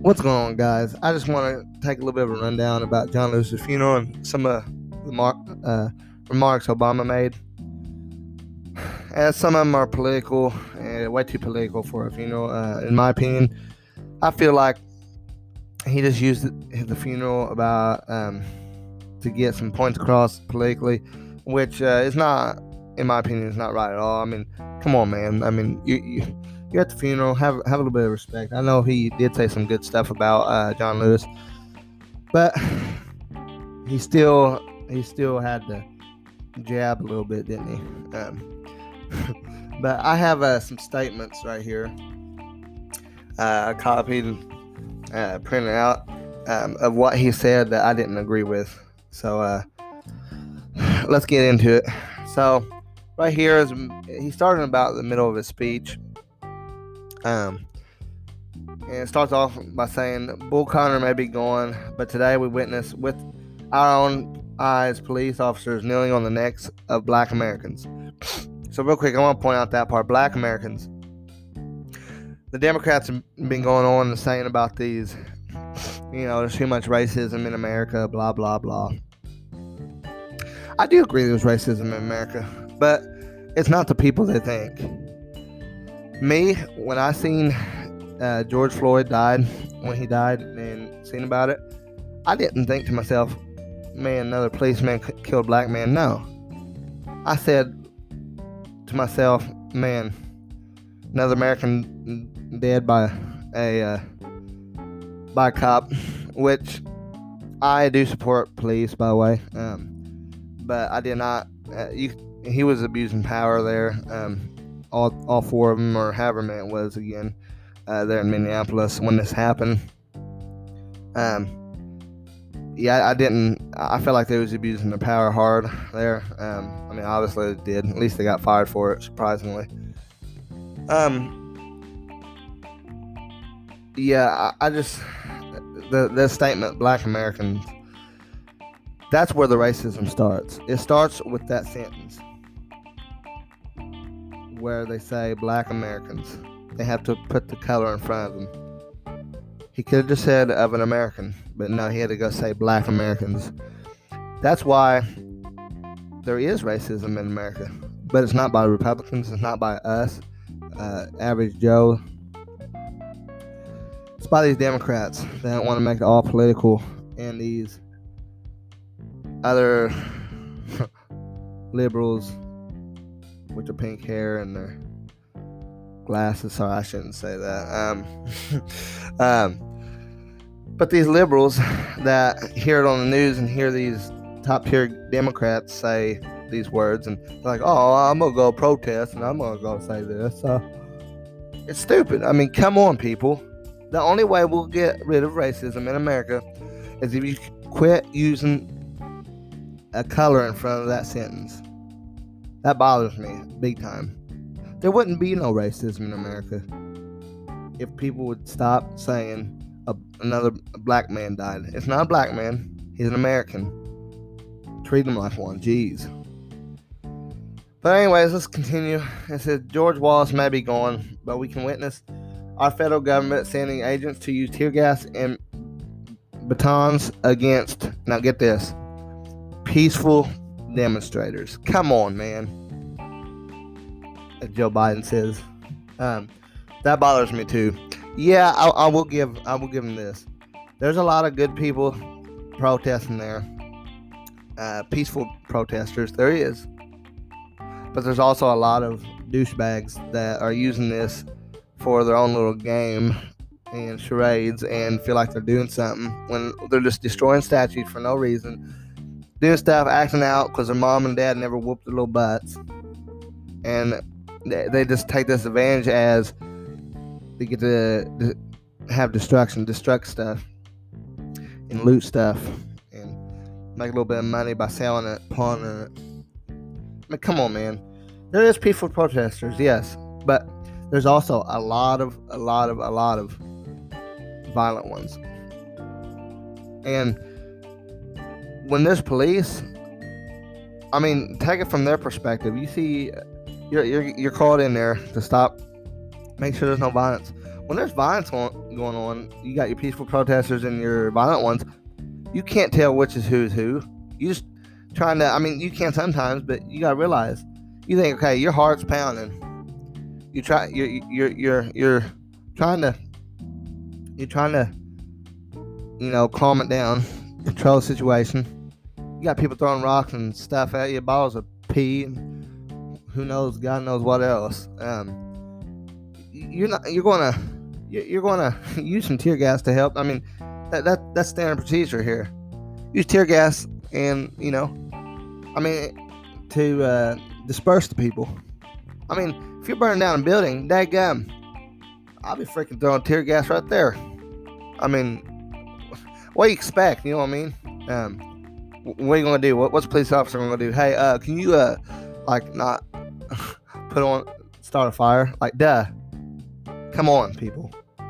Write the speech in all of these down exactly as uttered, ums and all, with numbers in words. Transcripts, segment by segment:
What's going on, guys? I just want to take a little bit of a rundown about John Lewis's funeral and some of the mar- uh, remarks Obama made. And some of them are political, and way too political for a funeral, uh, in my opinion. I feel like he just used the, the funeral about um, to get some points across politically, which uh, is not, in my opinion, is not right at all. I mean, come on, man. I mean, you. you You're at the funeral, have have a little bit of respect. I know he did say some good stuff about uh, John Lewis, but he still he still had to jab a little bit, didn't he? Um, but I have uh, some statements right here. Uh, I copied, uh, printed out um, of what he said that I didn't agree with. So uh, let's get into it. So right here is he started about the middle of his speech. Um, and it starts off by saying, Bull Connor may be gone, but today we witness with our own eyes police officers kneeling on the necks of black Americans. So real quick, I want to point out that part, black Americans. The Democrats have been going on and saying about these, you know, there's too much racism in America, blah, blah, blah. I do agree there's racism in America, but it's not the people they think. Me, when I seen uh, George Floyd died, when he died and seen about it, I didn't think to myself, man, another policeman c- killed a black man. No. I said to myself, man, another American dead by a uh, by a cop, which I do support police, by the way, um, but I did not. Uh, you, he was abusing power there. Um, All, all four of them, or however many it was again, uh, there in Minneapolis when this happened. Um, yeah, I didn't. I felt like they was abusing their power hard there. Um, I mean, obviously they did. At least they got fired for it, surprisingly. Um, yeah, I, I just the the statement, "Black Americans." That's where the racism starts. It starts with that sentence, where they say black Americans. They have to put the color in front of them. He could have just said of an American, but no, he had to go say black Americans. That's why there is racism in America, but it's not by Republicans, it's not by us, uh, average Joe. It's by these Democrats. They don't want to make it all political, and these other liberals with their pink hair and their glasses. Sorry, I shouldn't say that. Um, um, but these liberals that hear it on the news and hear these top-tier Democrats say these words, and they're like, oh, I'm going to go protest, and I'm going to go say this. Uh, it's stupid. I mean, come on, people. The only way we'll get rid of racism in America is if you quit using a color in front of that sentence. That bothers me big time. There wouldn't be no racism in America if people would stop saying a, another black man died. It's not a black man. He's an American. Treat him like one. Jeez. But anyways, let's continue. It says, George Wallace may be gone, but we can witness our federal government sending agents to use tear gas and batons against, now get this, peaceful demonstrators. Come on, man. As Joe Biden says, um, that bothers me too. Yeah, I, I will give I will give him this. There's a lot of good people protesting there, uh, peaceful protesters. There is, but there's also a lot of douchebags that are using this for their own little game and charades and feel like they're doing something when they're just destroying statues for no reason. Doing stuff, acting out because their mom and dad never whooped their little butts. And they, they just take this advantage as they get to, to have destruction, destruct stuff, and loot stuff, and make a little bit of money by selling it, pawning it. I mean, come on, man. There is peaceful protesters, yes, but there's also a lot of, a lot of, a lot of violent ones. And when there's police, I mean, take it from their perspective. You see, you're, you're you're called in there to stop, make sure there's no violence. when there's violence on, going on, you got your peaceful protesters and your violent ones. You can't tell which is who's who. You just trying to, I mean, you can sometimes, but you gotta realize, you think, okay, your heart's pounding. You try, you're, you're, you're, you're trying to, you're trying to, you know, calm it down, control the situation. You got people throwing rocks and stuff at you, bottles of pee, and who knows, God knows what else. Um, you're not, you're gonna, you're gonna use some tear gas to help. I mean, that that that's standard procedure here. Use tear gas, and you know, I mean, to uh, disperse the people. I mean, if you're burning down a building, daggum, I'll be freaking throwing tear gas right there. I mean, what do you expect? You know what I mean? Um, what are you gonna do? What, what's a police officer gonna do? Hey, uh, can you uh, like not put on, start a fire? Like, duh. Come on, people.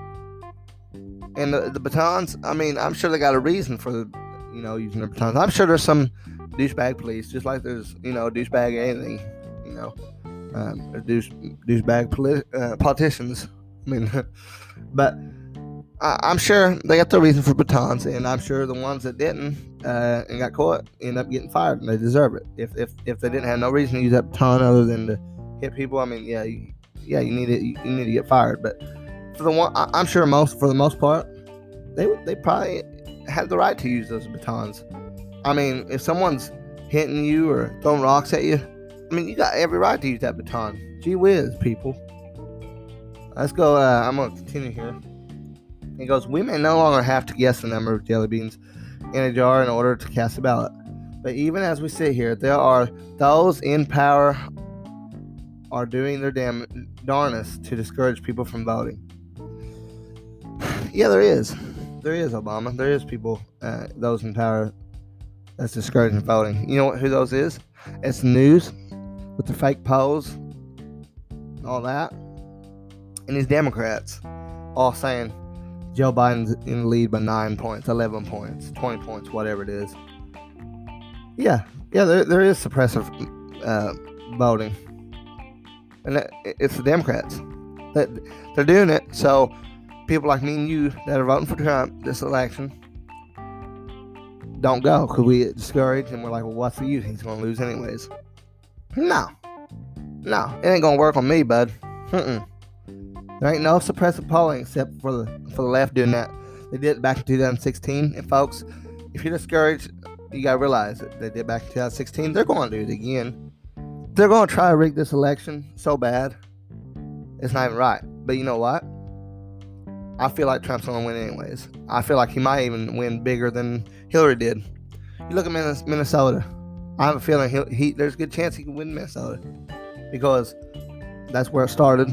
And the, the batons, I mean, I'm sure they got a reason for, the, you know, using their batons. I'm sure there's some douchebag police, just like there's, you know, douchebag anything, you know, um, douche, douchebag politi- uh, politicians. I mean, but I, I'm sure they got their reason for batons, and I'm sure the ones that didn't uh, and got caught end up getting fired, and they deserve it. If if if they didn't have no reason to use that baton other than to hit people, I mean, yeah, you, yeah, you need it. You need to get fired. But for the one, I, I'm sure most for the most part, they they probably have the right to use those batons. I mean, if someone's hitting you or throwing rocks at you, I mean, you got every right to use that baton. Gee whiz, people. Let's go. Uh, I'm gonna continue here. It goes, we may no longer have to guess the number of jelly beans in a jar in order to cast a ballot. But even as we sit here, there are those in power are doing their damn darnest to discourage people from voting. Yeah, there is. There is, Obama. There is people, uh, those in power, that's discouraging voting. You know what, who those is? It's news with the fake polls, all that. And these Democrats all saying Joe Biden's in the lead by nine points, eleven points, twenty points, whatever it is. Yeah, yeah, there, there is suppressive uh, voting. And that, it's the Democrats. That they're doing it so people like me and you that are voting for Trump this election don't go because we get discouraged and we're like, well, what's the use? He's going to lose anyways. No. No, it ain't going to work on me, bud. Mm-mm. There ain't no suppressive polling except for the for the left doing that. They did it back in two thousand sixteen. And folks, if you're discouraged, you got to realize that they did it back in two thousand sixteen. They're going to do it again. They're going to try to rig this election so bad, it's not even right. But you know what? I feel like Trump's going to win anyways. I feel like he might even win bigger than Hillary did. You look at Minnesota. I have a feeling he, he there's a good chance he can win Minnesota because that's where it started.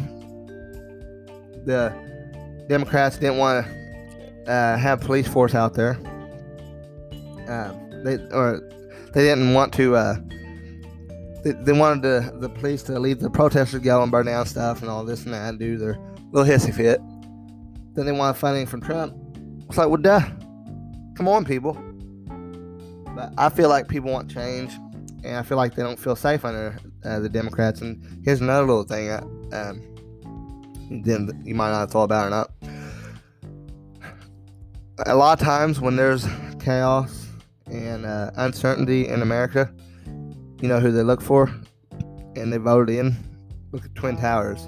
The Democrats didn't want to uh, have police force out there. Uh, they or they didn't want to. Uh, they, they wanted the, the police to leave the protesters go and burn down stuff and all this and that and do their little hissy fit. Then they wanted funding from Trump. It's like, well, duh. Come on, people. But I feel like people want change, and I feel like they don't feel safe under uh, the Democrats. And here's another little thing. Uh, um, then you might not have thought about it or not. A lot of times when there's chaos and uh, uncertainty in America, you know who they look for, and they voted in. Look at Twin Towers.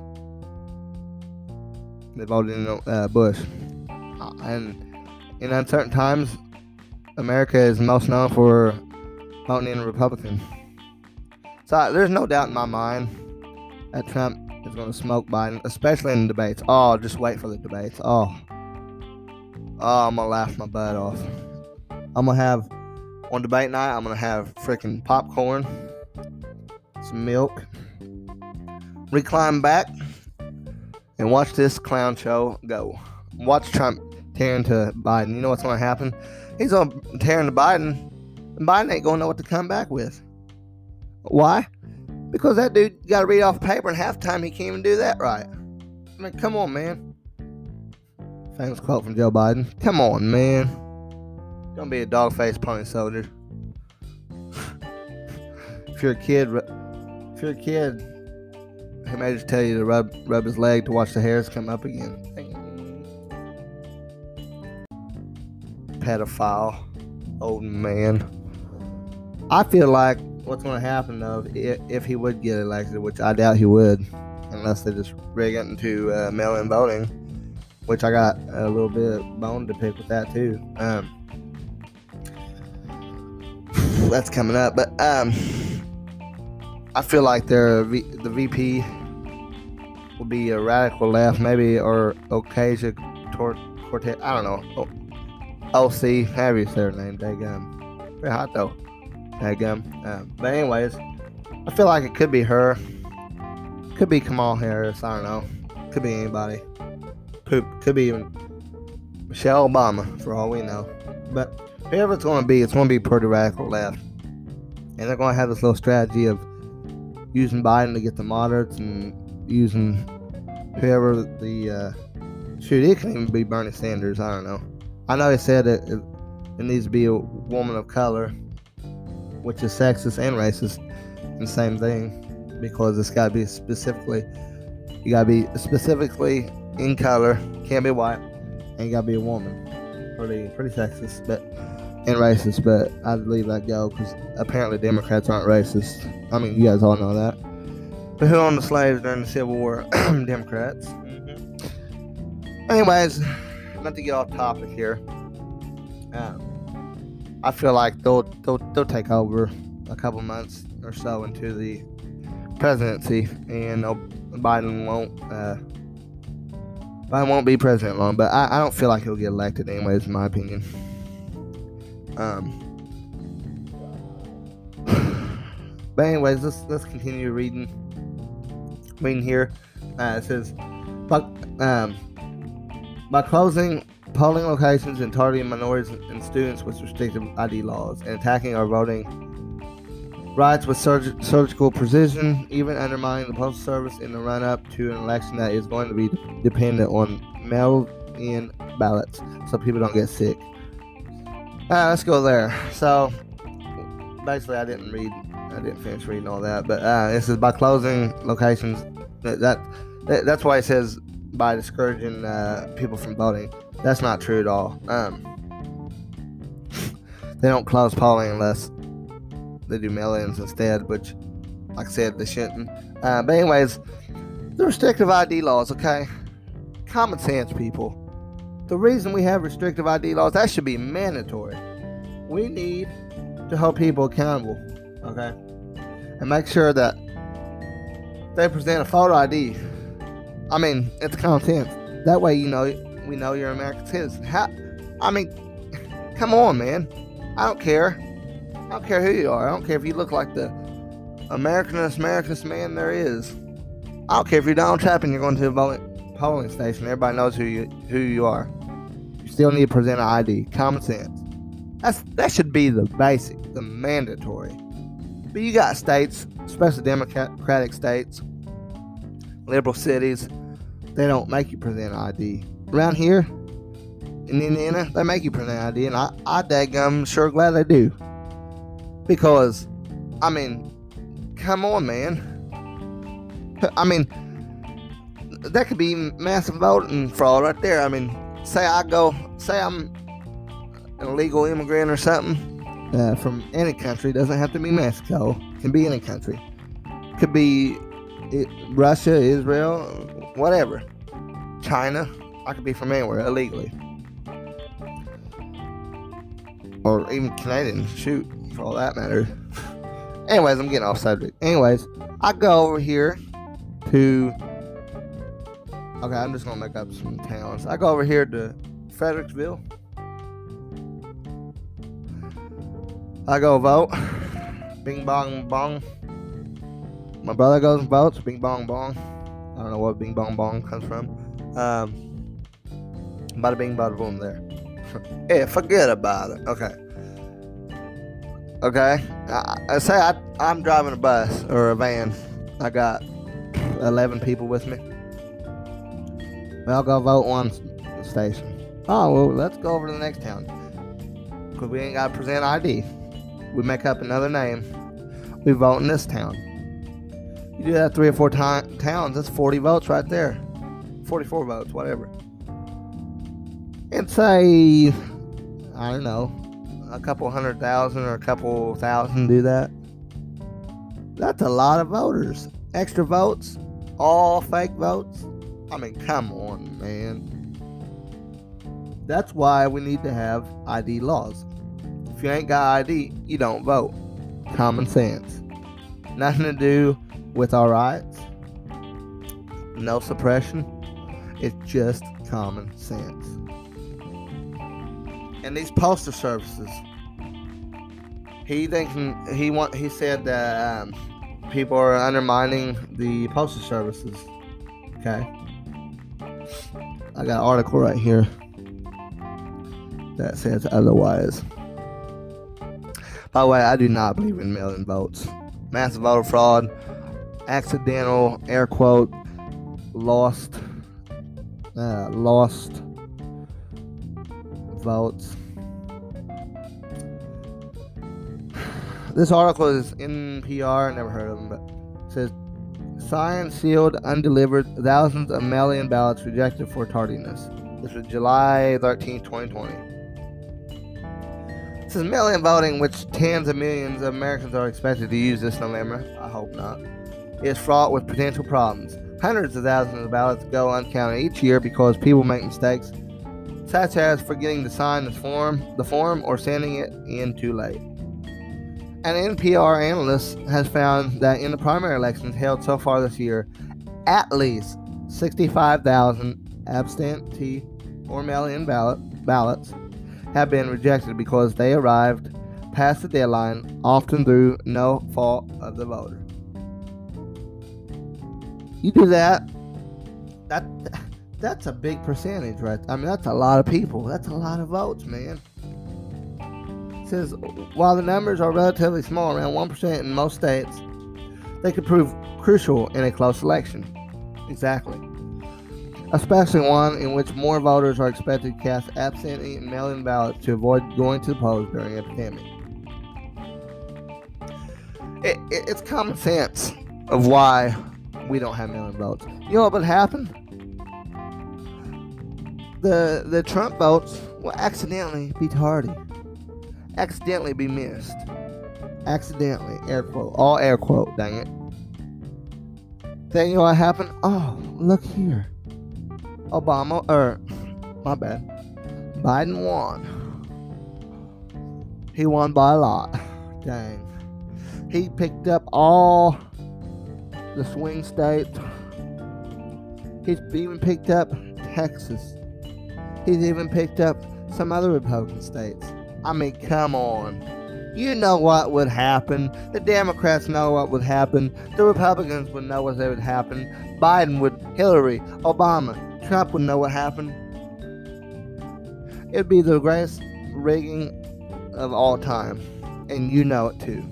They voted in uh, Bush, uh, and in uncertain times, America is most known for voting in a Republican. So there's no doubt in my mind that Trump is going to smoke Biden, especially in the debates. Oh, just wait for the debates. Oh, oh, I'm going to laugh my butt off. I'm going to have, on debate night, I'm going to have freaking popcorn, some milk, recline back, and watch this clown show go. Watch Trump tear into Biden. You know what's going to happen? He's going to tear into Biden, and Biden ain't going to know what to come back with. Why? Because that dude got to read off paper, and half the time he can't even do that right. I mean, come on, man. Famous quote from Joe Biden. Come on, man. Don't be a dog-faced pony soldier. If you're a kid, if you're a kid, he may just tell you to rub rub his leg to watch the hairs come up again. pedophile old man. I feel like what's going to happen though, if, if he would get elected, which I doubt he would, unless they just rig it into uh, mail-in voting, which I got a little bit of bone to pick with that too. Um, that's coming up, but um, I feel like their v, the V P will be a radical left, maybe, or Ocasio-Cortez. I don't know. O C, however you say her name. Daggum. Pretty hot though. Daggum. Um, but anyways, I feel like it could be her. Could be Kamala Harris. I don't know. Could be anybody. Could, could be even Michelle Obama, for all we know. But whoever it's going to be, it's going to be pretty radical left. And they're going to have this little strategy of using Biden to get the moderates and using whoever the... Uh, shoot, it can even be Bernie Sanders. I don't know. I know he said it, it, it needs to be a woman of color, which is sexist and racist, and the same thing. Because it's got to be specifically... You got to be specifically in color. Can't be white. And you got to be a woman. Pretty pretty sexist, but and racist, but I'd leave that go because apparently Democrats aren't racist. I mean, you guys all know that. But who owned the slaves during the Civil War? Democrats. Mm-hmm. Anyways, not to get off topic here. Um, I feel like they'll, they'll they'll take over a couple months or so into the presidency, and Biden won't. Uh, Biden won't be president long, but I, I don't feel like he'll get elected anyways, in my opinion. Um, but anyways, let's let's continue reading. Reading here, uh, it says, by, um, by closing polling locations and targeting minorities and students with restrictive I D laws and attacking our voting rights with surg- surgical precision, even undermining the postal service in the run-up to an election that is going to be dependent on mail-in ballots, so people don't get sick. Uh, let's go there. So, basically, I didn't read, I didn't finish reading all that, but uh, this is by closing locations. That, that that's why it says by discouraging uh, people from voting. That's not true at all. Um, they don't close polling unless they do mail-ins instead, which, like I said, they shouldn't. Uh, but anyways, the restrictive I D laws, okay? Common sense, people. The reason we have restrictive I D laws, that should be mandatory. We need to hold people accountable, okay? And make sure that they present a photo I D. I mean, it's common sense. That way, you know, we know you're an American citizen. How, I mean, come on, man. I don't care. I don't care who you are. I don't care if you look like the Americanest, Americanest man there is. I don't care if you're Donald Trump and you're going to a polling station. Everybody knows who you who you are. You still need to present an I D. Common sense. That's that should be the basic, the mandatory. But you got states, especially Democratic states, liberal cities, they don't make you present an I D. Around here in Indiana, they make you present an I D, and I, I daggum sure glad they do. Because, I mean, come on, man. I mean, that could be massive voting fraud right there. I mean, say I go, say I'm an illegal immigrant or something uh, from any country. Doesn't have to be Mexico. Can be any country. Could be it, Russia, Israel, whatever. China. I could be from anywhere illegally. Or even Canadian. Shoot. For all that matters. Anyways, I'm getting off subject. Anyways, I go over here to... Okay, I'm just going to make up some towns. I go over here to Fredericksville. I go vote. Bing bong bong. My brother goes and votes. Bing bong bong. I don't know what bing bong bong comes from. Um, bada bing bada boom there. Yeah, forget about it. Okay. Okay, I, I say I, I'm driving a bus or a van. I got eleven people with me. Well, I'll go vote one station. Oh, well, let's go over to the next town. Because we ain't got to present I D. We make up another name. We vote in this town. You do that three or four t- towns, that's forty votes right there. forty-four votes, whatever. And say, I don't know, a couple hundred thousand or a couple thousand do that. That's a lot of voters. Extra votes, all fake votes. I mean, come on, man. That's why we need to have I D laws. If you ain't got I D, you don't vote. Common sense. Nothing to do with our rights. No suppression. It's just common sense. And these postal services, he thinking he want he said that um, people are undermining the postal services. Okay, I got an article right here that says otherwise. By the way, I do not believe in mail-in votes. Massive voter fraud, accidental, air quote, lost, uh, lost votes. This article is N P R, never heard of them, but it says, signed, sealed, undelivered, thousands of mail-in ballots rejected for tardiness. This was July thirteenth, twenty twenty. This is mail-in voting, which tens of millions of Americans are expected to use this November. I hope not. It is fraught with potential problems. Hundreds of thousands of ballots go uncounted each year because people make mistakes, such as forgetting to sign the form, the form or sending it in too late. An N P R analyst has found that in the primary elections held so far this year, at least sixty-five thousand absentee or mail-in ballot, ballots have been rejected because they arrived past the deadline, often through no fault of the voter. You do that, that that's a big percentage, right? I mean, that's a lot of people. That's a lot of votes, man. It says, while the numbers are relatively small, around one percent in most states, they could prove crucial in a close election. Exactly. Especially one in which more voters are expected to cast absentee and mail-in ballots to avoid going to the polls during a pandemic. It, it, it's common sense of why we don't have mail-in votes. You know what would happen? The the Trump votes will accidentally be tardy. Accidentally be missed. Accidentally, air quote. All air quote, dang it. Then you know what happened? Oh, look here. Obama, er, my bad. Biden won. He won by a lot. Dang. He picked up all the swing states. He's even picked up Texas. He's even picked up some other Republican states. I mean, come on. You know what would happen. The Democrats know what would happen. The Republicans would know what would happen. Biden would, Hillary, Obama, Trump would know what happened. It'd be the greatest rigging of all time. And you know it too.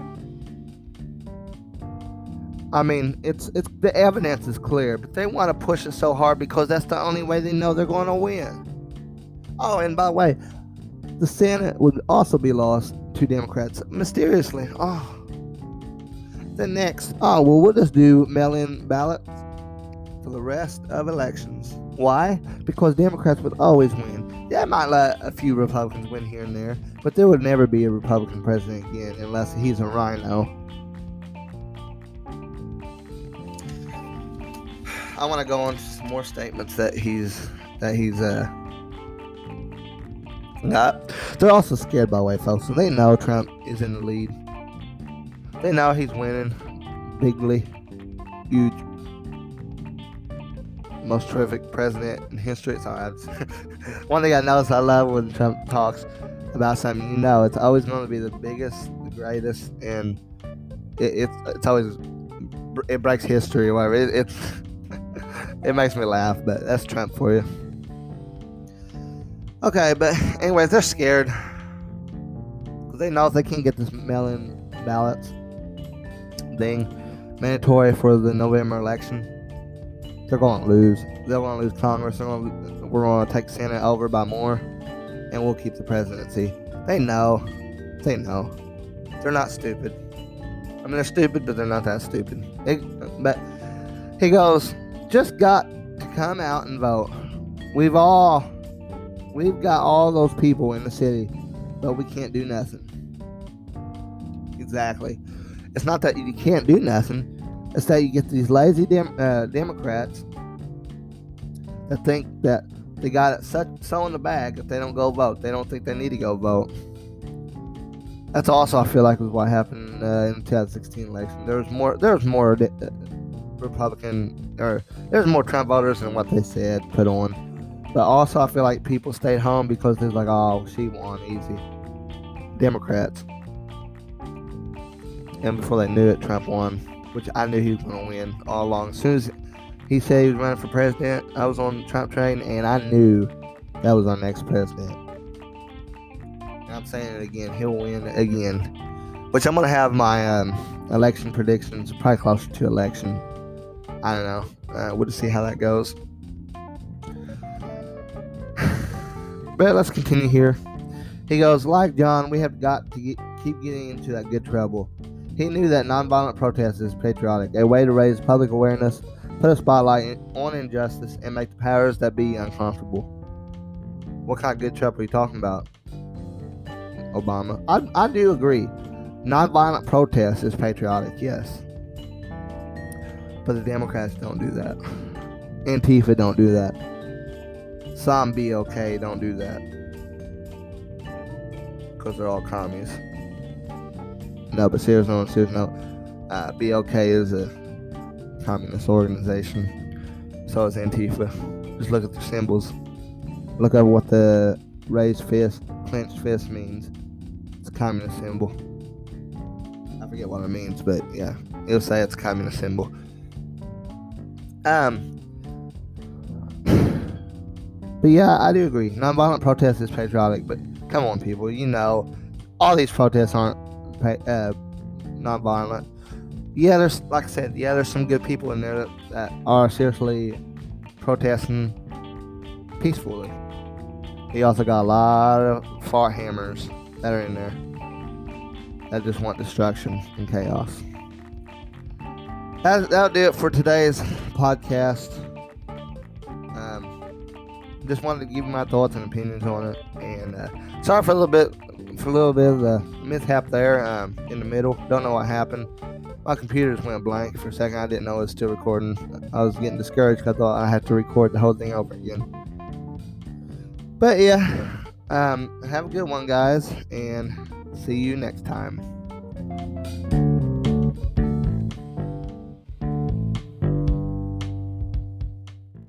I mean, it's it's the evidence is clear, but they want to push it so hard because that's the only way they know they're going to win. Oh, and by the way, the Senate would also be lost to Democrats mysteriously. Oh, the next. Oh, well, we'll just do mail-in ballots for the rest of elections. Why? Because Democrats would always win. They might let a few Republicans win here and there, but there would never be a Republican president again unless he's a rhino. I want to go on to some more statements that he's that he's uh got. They're also scared, by the way, folks. So they know Trump is in the lead. They know he's winning bigly, huge, most terrific president in history. Sorry, one thing I notice I love when Trump talks about something, you know, it's always going to be the biggest, the greatest, and it, it's it's always it breaks history or whatever. It, it's It makes me laugh, but that's Trump for you. Okay, but anyways, they're scared. Because they know if they can't get this mail-in ballots thing mandatory for the November election, they're going to lose. They're going to lose Congress. They're going to, we're going to take the Senate over by more, and we'll keep the presidency. They know. They know. They're not stupid. I mean, they're stupid, but they're not that stupid. They, but he goes, just got to come out and vote. We've all We've got all those people in the city, but we can't do nothing. Exactly. It's not that you can't do nothing. It's that you get these lazy dem- uh, Democrats that think that they got it such, so in the bag if they don't go vote. They don't think they need to go vote. That's also, I feel like, was what happened uh, in the twenty sixteen election. There was more. There was more uh, Republican, or there's more Trump voters than what they said put on. But also, I feel like people stayed home because they're like, "Oh, she won easy." Democrats, and before they knew it, Trump won, which I knew he was going to win all along. As soon as he said he was running for president, I was on the Trump train, and I knew that was our next president. And I'm saying it again, he'll win again. Which I'm going to have my um, election predictions probably closer to election. I don't know. Uh, we'll just see how that goes. But let's continue here. He goes, like John, we have got to get, keep getting into that good trouble. He knew that nonviolent protest is patriotic, a way to raise public awareness, put a spotlight on injustice, and make the powers that be uncomfortable. What kind of good trouble are you talking about, Obama? I, I do agree. Nonviolent protest is patriotic, yes. But the Democrats don't do that. Antifa don't do that. Some B L K don't do that. Because they're all commies. No, but serious no, serious no. Uh, B L K is a communist organization. So is Antifa. Just look at the symbols. Look at what the raised fist, clenched fist means. It's a communist symbol. I forget what it means, but yeah, it'll say it's a communist symbol. Um, but yeah, I do agree. Nonviolent protest is patriotic, but come on, people, you know, all these protests aren't uh, nonviolent. Yeah, there's, like I said, yeah, there's some good people in there that, that are seriously protesting peacefully. He also got a lot of fart hammers that are in there that just want destruction and chaos. That, that'll do it for today's podcast. Um, just wanted to give you my thoughts and opinions on it, and uh, sorry for a little bit, for a little bit of the mishap there um, in the middle. Don't know what happened. My computer just went blank for a second. I didn't know it was still recording. I was getting discouraged because I thought I had to record the whole thing over again. But yeah, um, have a good one, guys, and see you next time.